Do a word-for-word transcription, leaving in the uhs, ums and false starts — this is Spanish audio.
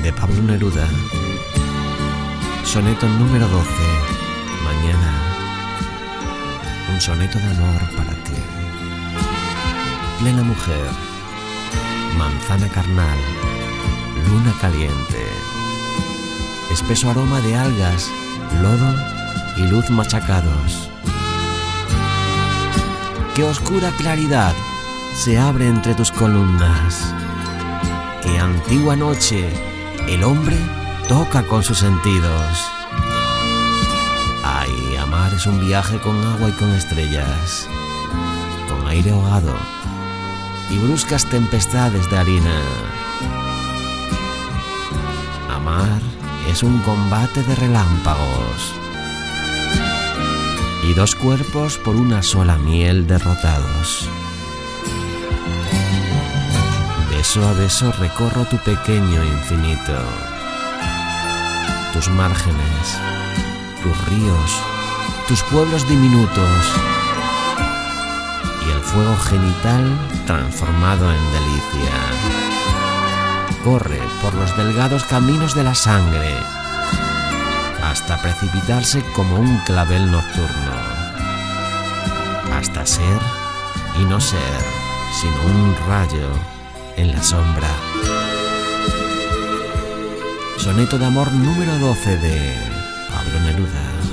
de Pablo Neruda. Soneto número doce. Mañana. Un soneto de amor para ti. Plena mujer, manzana carnal, luna caliente, espeso aroma de algas, lodo y luz machacados. Qué oscura claridad se abre entre tus columnas. Qué antigua noche el hombre toca con sus sentidos. Ay, amar es un viaje con agua y con estrellas, con aire ahogado y bruscas tempestades de harina. Amar es un combate de relámpagos y dos cuerpos por una sola miel derrotados. Beso a beso recorro tu pequeño infinito, tus márgenes, tus ríos, tus pueblos diminutos y el fuego genital transformado en delicia. Corre por los delgados caminos de la sangre hasta precipitarse como un clavel nocturno, hasta ser y no ser sino un rayo en la sombra. Soneto de amor número doce de Pablo Neruda.